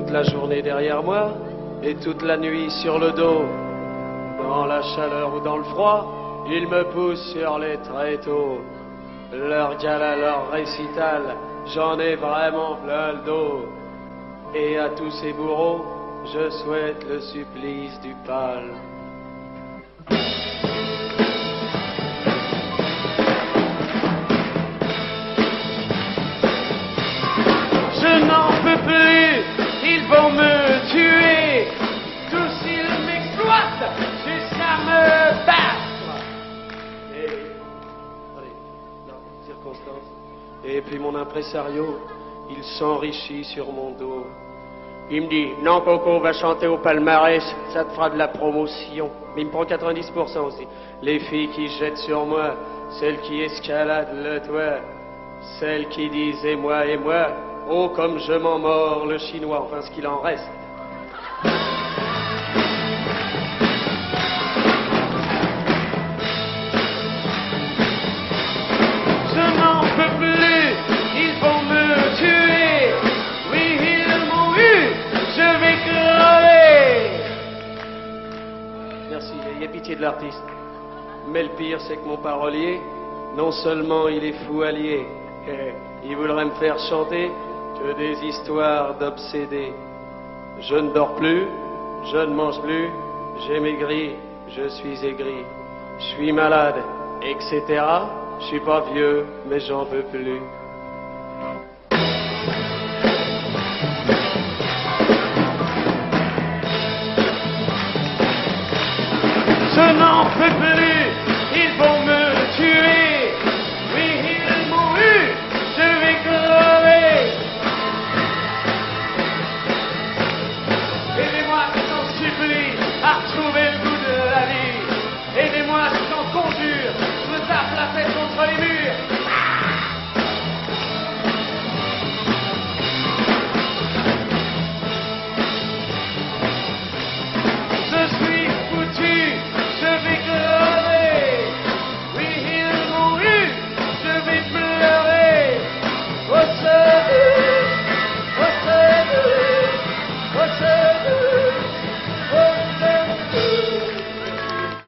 toute la journée derrière moi et toute la nuit sur le dos. Dans la chaleur ou dans le froid, ils me poussent sur les tréteaux. Leur gala, leur récital, j'en ai vraiment plein le dos. Et à tous ces bourreaux, je souhaite le supplice du pal. Je n'en peux plus, ils vont me tuer. Tous ils m'exploitent jusqu'à me battre. Et puis mon impresario, il s'enrichit sur mon dos. Il me dit, non Coco, va chanter au palmarès, ça te fera de la promotion. Mais il me prend 90% aussi. Les filles qui jettent sur moi, celles qui escaladent le toit, celles qui disent et moi, oh comme je m'en mords le chinois, enfin ce qu'il en reste. Je n'en peux plus, ils vont me tuer. Oui, ils m'ont eu, je vais crever. Merci, ayez pitié de l'artiste. Mais le pire, c'est que mon parolier, non seulement il est fou allié, il voudrait me faire chanter que des histoires d'obsédés. Je ne dors plus, je ne mange plus, j'ai maigri, je suis aigri, je suis malade, etc. Je suis pas vieux, mais j'en veux plus.